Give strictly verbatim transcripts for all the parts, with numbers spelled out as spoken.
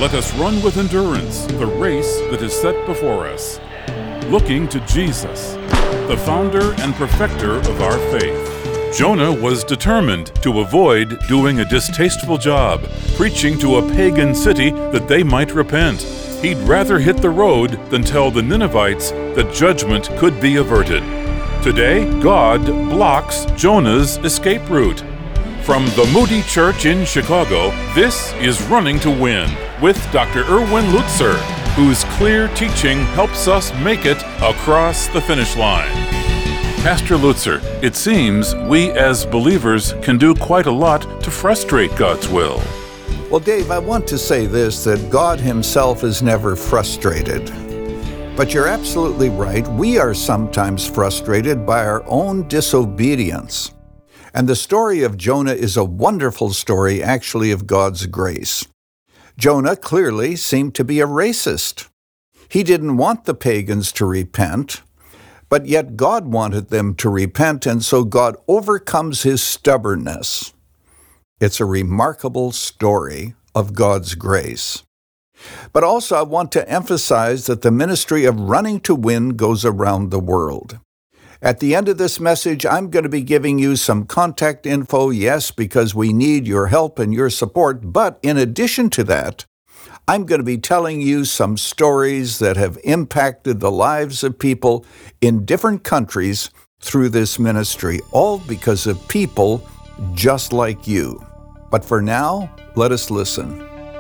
let us run with endurance the race that is set before us, looking to Jesus, the founder and perfecter of our faith. Jonah was determined to avoid doing a distasteful job, preaching to a pagan city that they might repent. He'd rather hit the road than tell the Ninevites that judgment could be averted. Today, God blocks Jonah's escape route. From the Moody Church in Chicago, this is Running to Win with Doctor Erwin Lutzer, whose clear teaching helps us make it across the finish line. Pastor Lutzer, it seems we as believers can do quite a lot to frustrate God's will. Well, Dave, I want to say this, that God himself is never frustrated. But you're absolutely right. We are sometimes frustrated by our own disobedience. And the story of Jonah is a wonderful story, actually, of God's grace. Jonah clearly seemed to be a racist. He didn't want the pagans to repent, but yet God wanted them to repent, and so God overcomes his stubbornness. It's a remarkable story of God's grace. But also I want to emphasize that the ministry of Running to Win goes around the world. At the end of this message, I'm going to be giving you some contact info, yes, because we need your help and your support. But in addition to that, I'm going to be telling you some stories that have impacted the lives of people in different countries through this ministry, all because of people just like you. But for now, let us listen.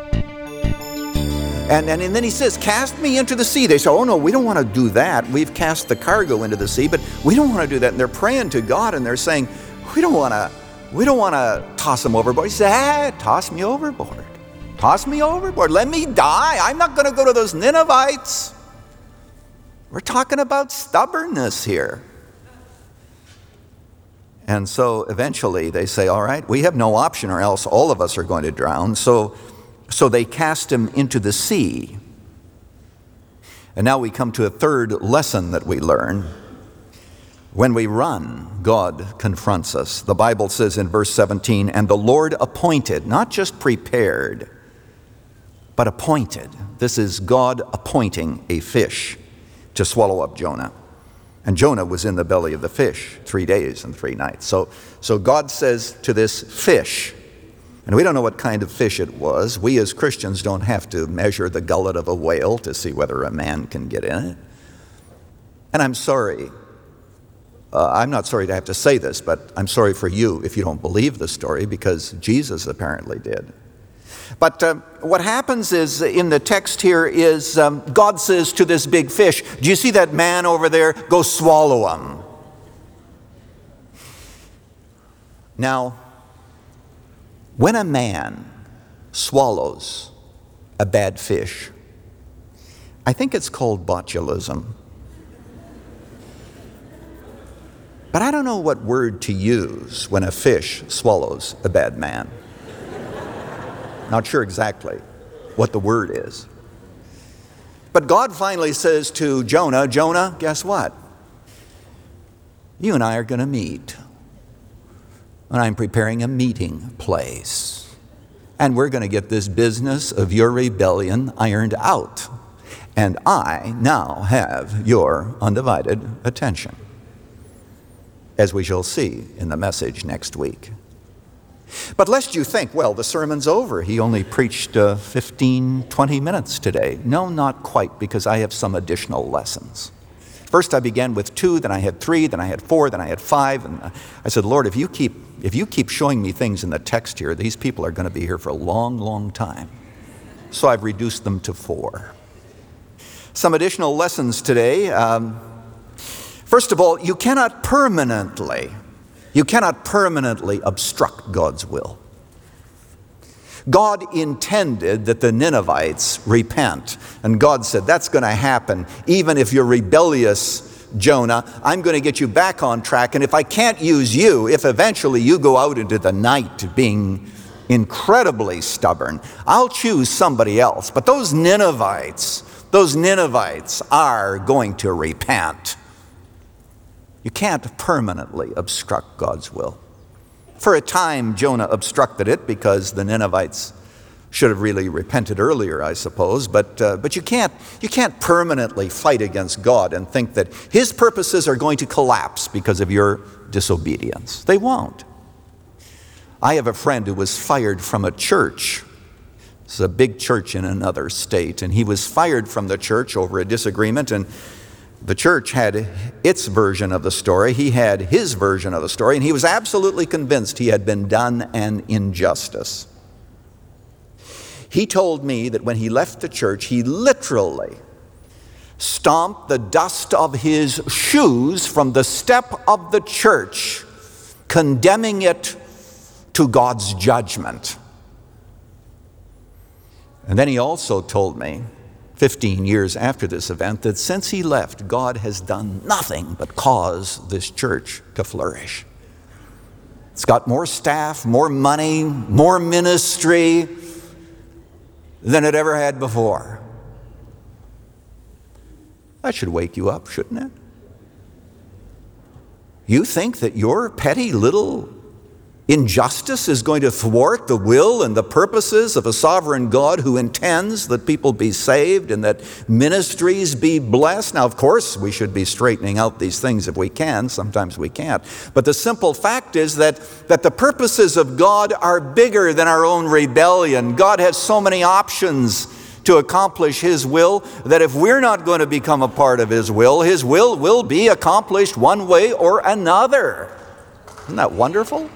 And, and, and then he says, cast me into the sea. They say, oh no, we don't want to do that. We've cast the cargo into the sea, but we don't want to do that. And they're praying to God and they're saying, we don't want to, we don't want to toss him overboard. He says, ah, toss me overboard. Toss me overboard. Let me die. I'm not going to go to those Ninevites. We're talking about stubbornness here. And so eventually they say, all right, we have no option or else all of us are going to drown. So So they cast him into the sea. And now we come to a third lesson that we learn. When we run, God confronts us. The Bible says in verse seventeen, and the Lord appointed, not just prepared, but appointed. This is God appointing a fish to swallow up Jonah. And Jonah was in the belly of the fish three days and three nights. So, so God says to this fish, and we don't know what kind of fish it was. We as Christians don't have to measure the gullet of a whale to see whether a man can get in it. And I'm sorry. Uh, I'm not sorry to have to say this, but I'm sorry for you if you don't believe the story, because Jesus apparently did. But uh, what happens is, in the text here, is um, God says to this big fish, do you see that man over there? Go swallow him. Now, when a man swallows a bad fish, I think it's called botulism. But I don't know what word to use when a fish swallows a bad man. Not sure exactly what the word is. But God finally says to Jonah, Jonah, guess what? You and I are going to meet. And I'm preparing a meeting place. And we're going to get this business of your rebellion ironed out. And I now have your undivided attention, as we shall see in the message next week. But lest you think, well, the sermon's over. He only preached uh, fifteen, twenty minutes today. No, not quite, because I have some additional lessons. First I began with two, then I had three, then I had four, then I had five. And I said, Lord, if you keep if you keep showing me things in the text here, these people are going to be here for a long, long time. So I've reduced them to four. Some additional lessons today. Um, first of all, you cannot permanently, you cannot permanently obstruct God's will. God intended that the Ninevites repent. And God said, that's going to happen. Even if you're rebellious, Jonah, I'm going to get you back on track. And if I can't use you, if eventually you go out into the night being incredibly stubborn, I'll choose somebody else. But those Ninevites, those Ninevites are going to repent. You can't permanently obstruct God's will. For a time, Jonah obstructed it because the Ninevites Should have really repented earlier, I suppose, but, uh, but you can't, you can't permanently fight against God and think that his purposes are going to collapse because of your disobedience. They won't. I have a friend who was fired from a church. It's a big church in another state, and he was fired from the church over a disagreement, and the church had its version of the story. He had his version of the story, and he was absolutely convinced he had been done an injustice. He told me that when he left the church, he literally stomped the dust of his shoes from the step of the church, condemning it to God's judgment. And then he also told me, fifteen years after this event, that since he left, God has done nothing but cause this church to flourish. It's got more staff, more money, more ministry than it ever had before. That should wake you up, shouldn't it? You think that your petty little injustice is going to thwart the will and the purposes of a sovereign God who intends that people be saved and that ministries be blessed? Now, of course, we should be straightening out these things if we can. Sometimes we can't. But the simple fact is that, that the purposes of God are bigger than our own rebellion. God has so many options to accomplish his will that if we're not going to become a part of his will, his will will be accomplished one way or another. Isn't that wonderful?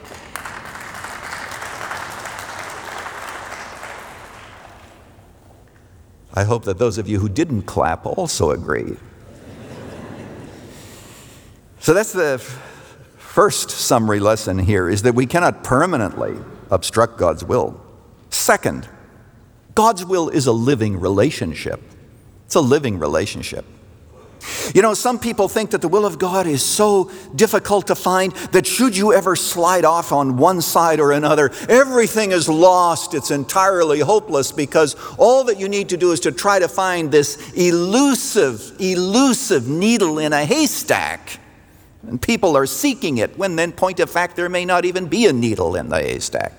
I hope that those of you who didn't clap also agree. So that's the first summary lesson here, is that we cannot permanently obstruct God's will. Second, God's will is a living relationship. It's a living relationship. You know, some people think that the will of God is so difficult to find that should you ever slide off on one side or another, everything is lost. It's entirely hopeless, because all that you need to do is to try to find this elusive, elusive needle in a haystack. And people are seeking it, when in point of fact there may not even be a needle in the haystack.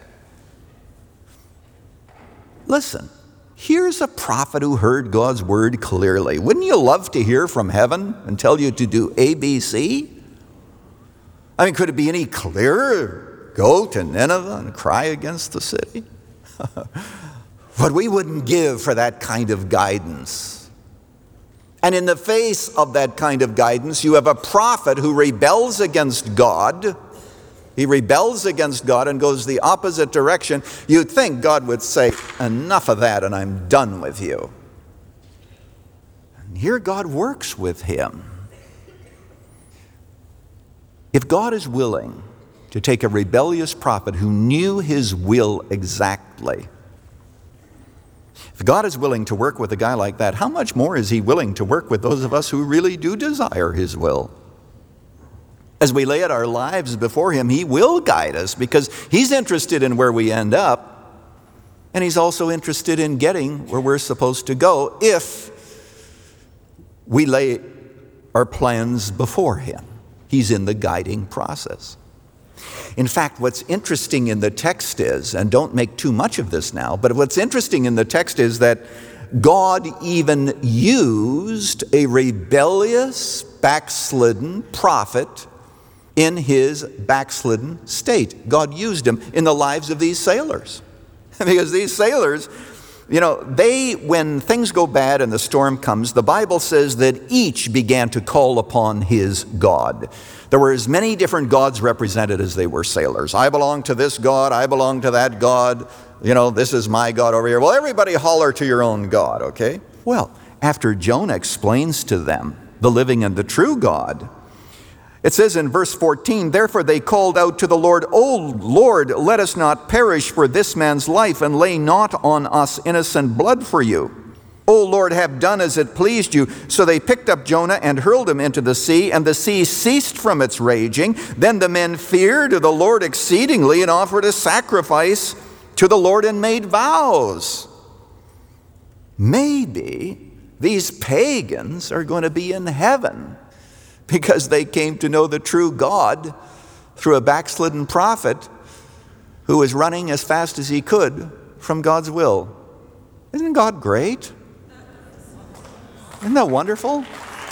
Listen. Here's a prophet who heard God's word clearly. Wouldn't you love to hear from heaven and tell you to do A, B, C? I mean, could it be any clearer? Go to Nineveh and cry against the city? But we wouldn't give for that kind of guidance. And in the face of that kind of guidance, you have a prophet who rebels against God. He rebels against God and goes the opposite direction. You'd think God would say, enough of that and I'm done with you. And here God works with him. If God is willing to take a rebellious prophet who knew his will exactly, if God is willing to work with a guy like that, how much more is he willing to work with those of us who really do desire his will? As we lay out our lives before him, he will guide us, because he's interested in where we end up, and he's also interested in getting where we're supposed to go if we lay our plans before him. He's in the guiding process. In fact, what's interesting in the text is, and don't make too much of this now, but what's interesting in the text is that God even used a rebellious, backslidden prophet in his backslidden state. God used him in the lives of these sailors. Because these sailors, you know, they, when things go bad and the storm comes, the Bible says that each began to call upon his God. There were as many different gods represented as they were sailors. I belong to this God, I belong to that God, you know, this is my God over here. Well, everybody holler to your own God, okay? Well, after Jonah explains to them the living and the true God, it says in verse fourteen, therefore they called out to the Lord, O Lord, let us not perish for this man's life, and lay not on us innocent blood for you. O Lord, have done as it pleased you. So they picked up Jonah and hurled him into the sea, and the sea ceased from its raging. Then the men feared the Lord exceedingly, and offered a sacrifice to the Lord, and made vows. Maybe these pagans are going to be in heaven, because they came to know the true God through a backslidden prophet who was running as fast as he could from God's will. Isn't God great? Isn't that wonderful?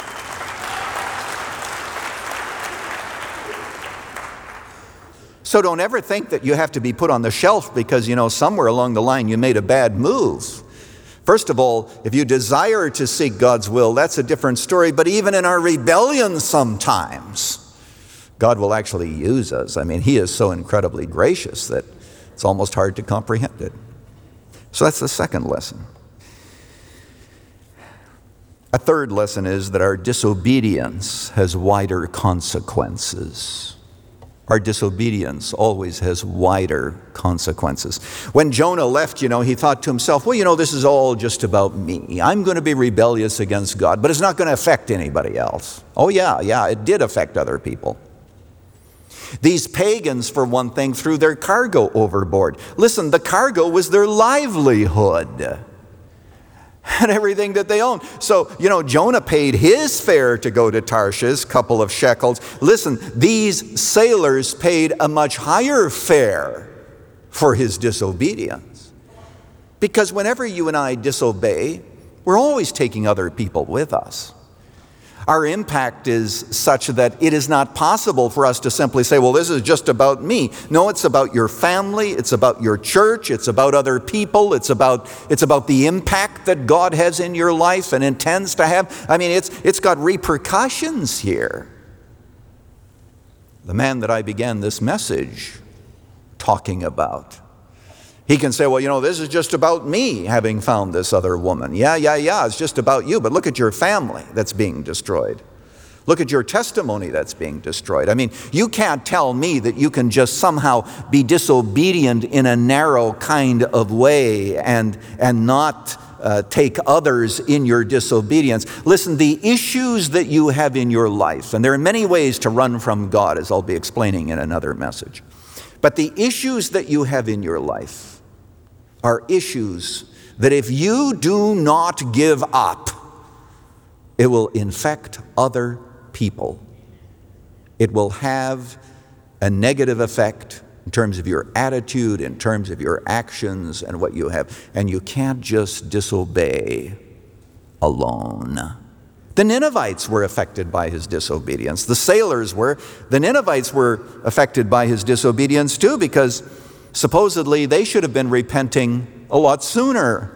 So don't ever think that you have to be put on the shelf because, you know, somewhere along the line you made a bad move. First of all, if you desire to seek God's will, that's a different story. But even in our rebellion sometimes, God will actually use us. I mean, He is so incredibly gracious that it's almost hard to comprehend it. So that's the second lesson. A third lesson is that our disobedience has wider consequences. Our disobedience always has wider consequences. When Jonah left, you know, he thought to himself, well, you know, this is all just about me. I'm going to be rebellious against God, but it's not going to affect anybody else. Oh, yeah, yeah, it did affect other people. These pagans, for one thing, threw their cargo overboard. Listen, the cargo was their livelihood and everything that they owned. So, you know, Jonah paid his fare to go to Tarshish, a couple of shekels. Listen, these sailors paid a much higher fare for his disobedience. Because whenever you and I disobey, we're always taking other people with us. Our impact is such that it is not possible for us to simply say, well, this is just about me. No, it's about your family, it's about your church, it's about other people, it's about it's about the impact that God has in your life and intends to have. I mean, it's it's got repercussions here. The man that I began this message talking about, he can say, well, you know, this is just about me having found this other woman. Yeah, yeah, yeah, it's just about you. But look at your family that's being destroyed. Look at your testimony that's being destroyed. I mean, you can't tell me that you can just somehow be disobedient in a narrow kind of way and, and not uh, take others in your disobedience. Listen, the issues that you have in your life, and there are many ways to run from God, as I'll be explaining in another message. But the issues that you have in your life are issues that if you do not give up, it will infect other people. It will have a negative effect in terms of your attitude, in terms of your actions and what you have. And you can't just disobey alone. The Ninevites were affected by his disobedience. The sailors were. The Ninevites were affected by his disobedience too, because supposedly they should have been repenting a lot sooner.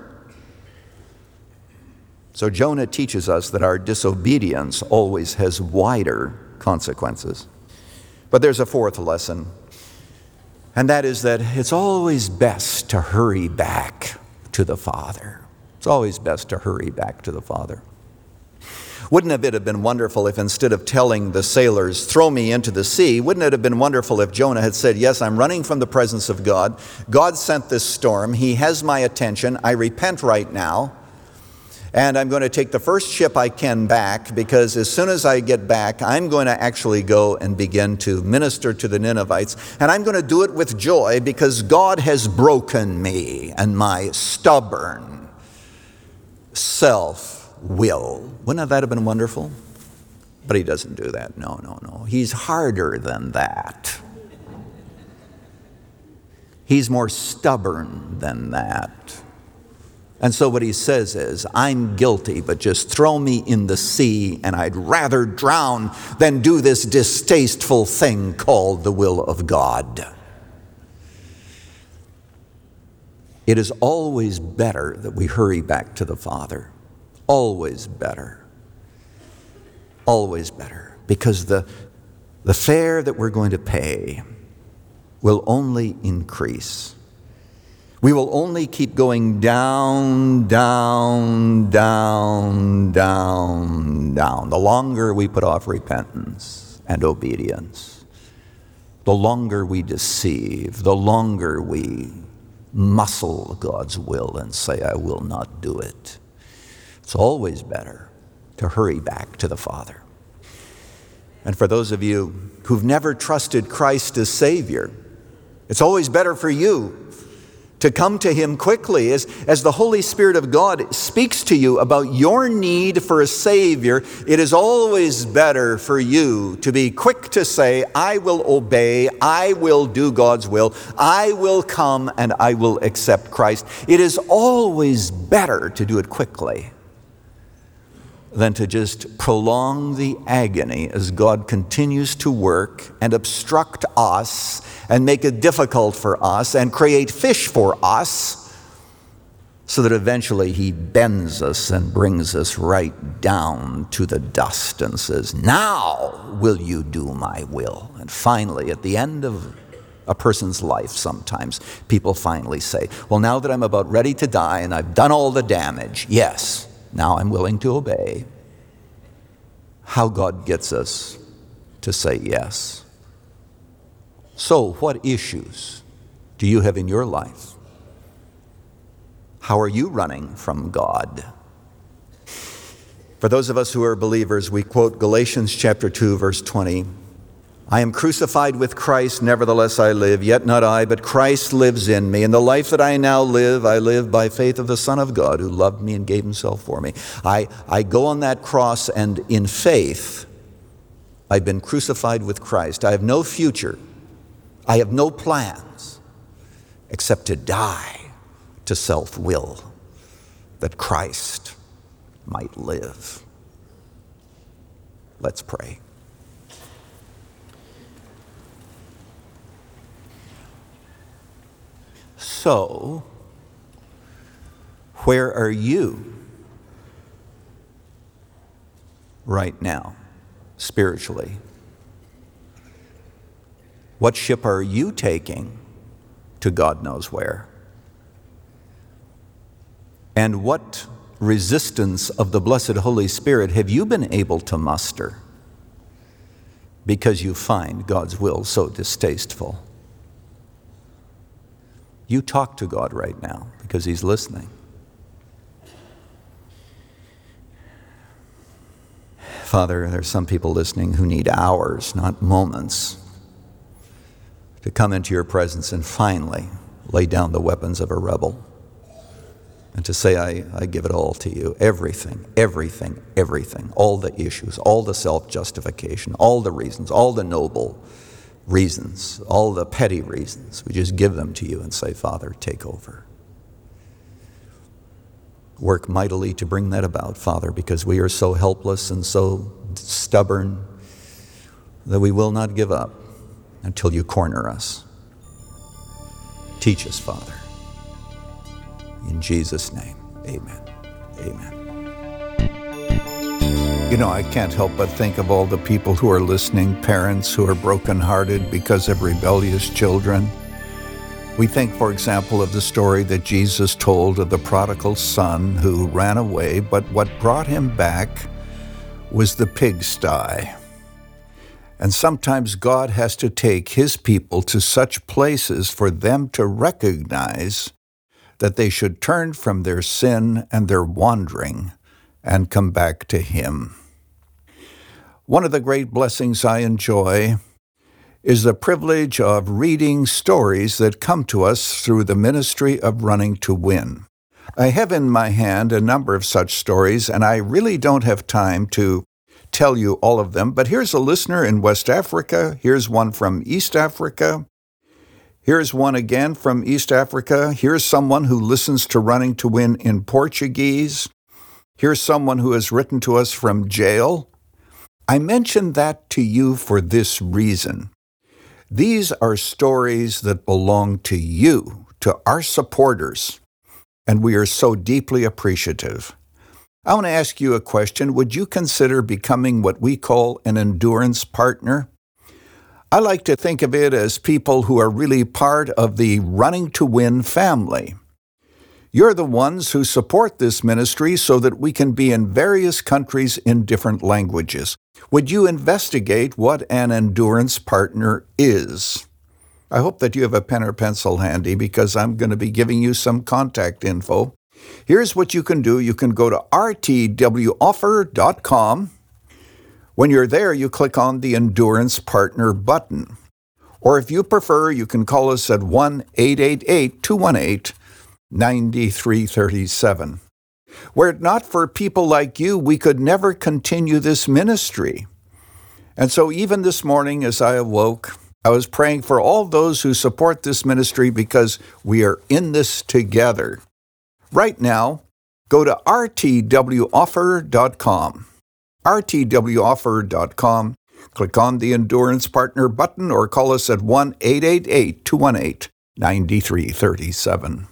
So Jonah teaches us that our disobedience always has wider consequences. But there's a fourth lesson, and that is that it's always best to hurry back to the Father. It's always best to hurry back to the Father. Wouldn't it have been wonderful if instead of telling the sailors, throw me into the sea, wouldn't it have been wonderful if Jonah had said, yes, I'm running from the presence of God. God sent this storm. He has my attention. I repent right now. And I'm going to take the first ship I can back, because as soon as I get back, I'm going to actually go and begin to minister to the Ninevites. And I'm going to do it with joy, because God has broken me and my stubborn self will. Wouldn't that have been wonderful? But he doesn't do that. No, no, no. He's harder than that. He's more stubborn than that. And so what he says is, I'm guilty, but just throw me in the sea, and I'd rather drown than do this distasteful thing called the will of God. It is always better that we hurry back to the Father. Always better. Always better. Because the, the fare that we're going to pay will only increase. We will only keep going down, down, down, down, down. The longer we put off repentance and obedience, the longer we deceive, the longer we muscle God's will and say, I will not do it. It's always better to hurry back to the Father. And for those of you who've never trusted Christ as Savior, it's always better for you to come to Him quickly. As, as the Holy Spirit of God speaks to you about your need for a Savior, it is always better for you to be quick to say, I will obey, I will do God's will, I will come and I will accept Christ. It is always better to do it quickly than to just prolong the agony as God continues to work and obstruct us and make it difficult for us and create fish for us so that eventually He bends us and brings us right down to the dust and says, now will you do my will? And finally, at the end of a person's life, sometimes people finally say, well, now that I'm about ready to die and I've done all the damage, yes, now I'm willing to obey. How God gets us to say yes. So, what issues do you have in your life? How are you running from God? For those of us who are believers, we quote Galatians chapter two, verse twenty. I am crucified with Christ, nevertheless I live, yet not I, but Christ lives in me. And the life that I now live, I live by faith of the Son of God, who loved me and gave Himself for me. I, I go on that cross, and in faith, I've been crucified with Christ. I have no future. I have no plans except to die to self-will, that Christ might live. Let's pray. So, where are you right now, spiritually? What ship are you taking to God knows where? And what resistance of the blessed Holy Spirit have you been able to muster because you find God's will so distasteful? You talk to God right now because He's listening. Father, there's some people listening who need hours, not moments, to come into your presence and finally lay down the weapons of a rebel and to say, I, I give it all to you. Everything, everything, everything, all the issues, all the self-justification, all the reasons, all the noble reasons, all the petty reasons. We just give them to you and say, Father, take over. Work mightily to bring that about, Father, because we are so helpless and so stubborn that we will not give up until you corner us. Teach us, Father. In Jesus' name, amen. Amen. You know, I can't help but think of all the people who are listening, parents who are brokenhearted because of rebellious children. We think, for example, of the story that Jesus told of the prodigal son who ran away, but what brought him back was the pigsty. And sometimes God has to take His people to such places for them to recognize that they should turn from their sin and their wandering and come back to Him. One of the great blessings I enjoy is the privilege of reading stories that come to us through the ministry of Running to Win. I have in my hand a number of such stories, and I really don't have time to tell you all of them, but here's a listener in West Africa, here's one from East Africa, here's one again from East Africa, here's someone who listens to Running to Win in Portuguese, here's someone who has written to us from jail. I mention that to you for this reason. These are stories that belong to you, to our supporters, and we are so deeply appreciative. I want to ask you a question. Would you consider becoming what we call an endurance partner? I like to think of it as people who are really part of the Running to Win family. You're the ones who support this ministry so that we can be in various countries in different languages. Would you investigate what an endurance partner is? I hope that you have a pen or pencil handy because I'm going to be giving you some contact info. Here's what you can do. You can go to r t w offer dot com. When you're there, you click on the Endurance Partner button. Or if you prefer, you can call us at one eight eight eight, two one eight, nine three three seven. Were it not for people like you, we could never continue this ministry. And so even this morning as I awoke, I was praying for all those who support this ministry because we are in this together. Right now, go to r t w offer dot com. r t w offer dot com. Click on the Endurance Partner button or call us at one eight eight eight, two one eight, nine three three seven.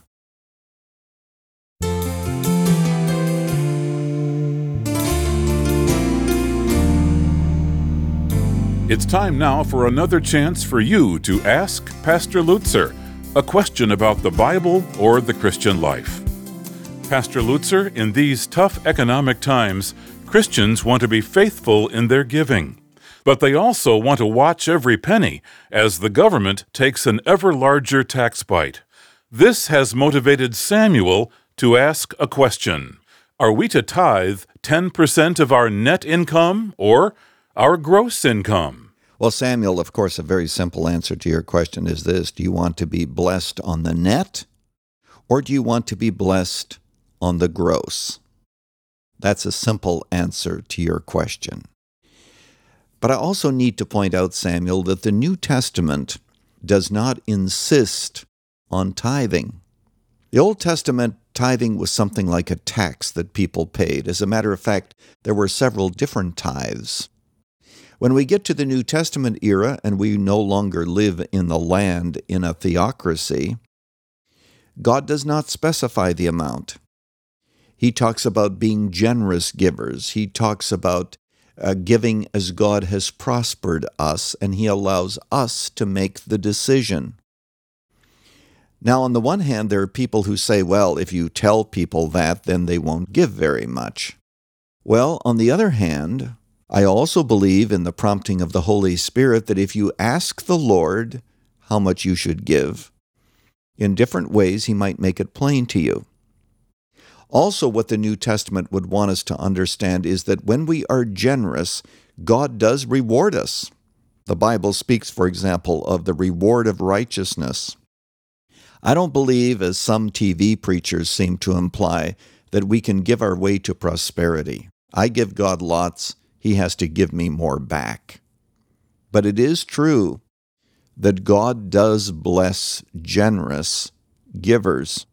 It's time now for another chance for you to ask Pastor Lutzer a question about the Bible or the Christian life. Pastor Lutzer, in these tough economic times, Christians want to be faithful in their giving. But they also want to watch every penny as the government takes an ever larger tax bite. This has motivated Samuel to ask a question. Are we to tithe ten percent of our net income or our gross income? Well, Samuel, of course, a very simple answer to your question is this. Do you want to be blessed on the net or do you want to be blessed on the gross? That's a simple answer to your question. But I also need to point out, Samuel, that the New Testament does not insist on tithing. The Old Testament tithing was something like a tax that people paid. As a matter of fact, there were several different tithes. When we get to the New Testament era and we no longer live in the land in a theocracy, God does not specify the amount. He talks about being generous givers. He talks about Uh, giving as God has prospered us, and He allows us to make the decision. Now, on the one hand, there are people who say, well, if you tell people that, then they won't give very much. Well, on the other hand, I also believe in the prompting of the Holy Spirit that if you ask the Lord how much you should give, in different ways He might make it plain to you. Also, what the New Testament would want us to understand is that when we are generous, God does reward us. The Bible speaks, for example, of the reward of righteousness. I don't believe, as some T V preachers seem to imply, that we can give our way to prosperity. I give God lots, He has to give me more back. But it is true that God does bless generous givers.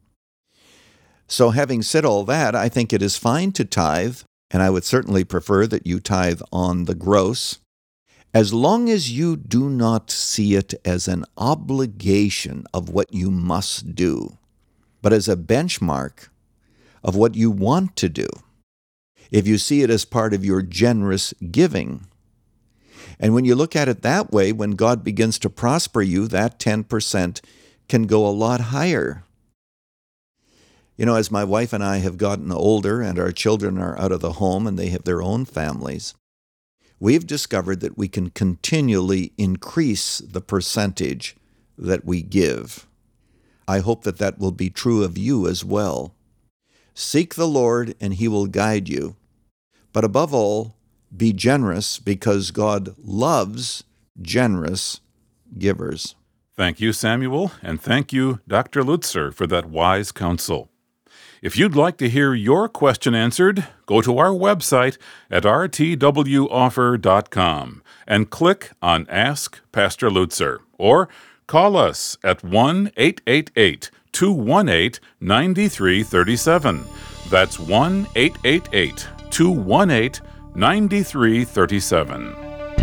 So having said all that, I think it is fine to tithe, and I would certainly prefer that you tithe on the gross, as long as you do not see it as an obligation of what you must do, but as a benchmark of what you want to do. If you see it as part of your generous giving, and when you look at it that way, when God begins to prosper you, that ten percent can go a lot higher. You know, as my wife and I have gotten older and our children are out of the home and they have their own families, we've discovered that we can continually increase the percentage that we give. I hope that that will be true of you as well. Seek the Lord and He will guide you. But above all, be generous because God loves generous givers. Thank you, Samuel, and thank you, Doctor Lutzer, for that wise counsel. If you'd like to hear your question answered, go to our website at r t w offer dot com and click on Ask Pastor Lutzer, or call us at one eight eight eight, two one eight, nine three three seven. That's one eight eight eight, two one eight, nine three three seven.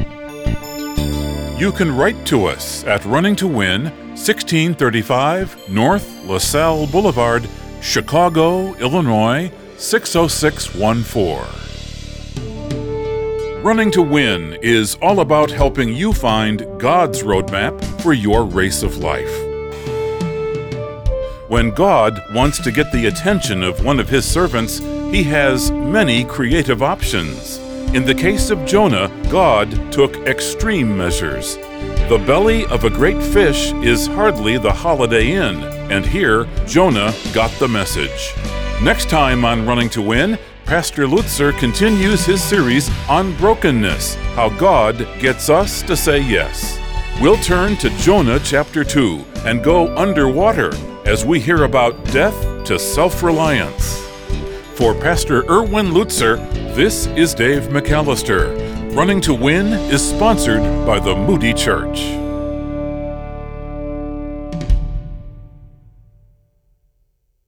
You can write to us at Running to Win, sixteen thirty-five North LaSalle Boulevard, Chicago, Illinois, six oh six one four. Running to Win is all about helping you find God's roadmap for your race of life. When God wants to get the attention of one of His servants, He has many creative options. In the case of Jonah, God took extreme measures. The belly of a great fish is hardly the Holiday Inn, and here Jonah got the message. Next time on Running to Win, Pastor Lutzer continues his series on brokenness, how God gets us to say yes. We'll turn to Jonah chapter two and go underwater as we hear about death to self-reliance. For Pastor Erwin Lutzer, this is Dave McAllister. Running to Win is sponsored by the Moody Church.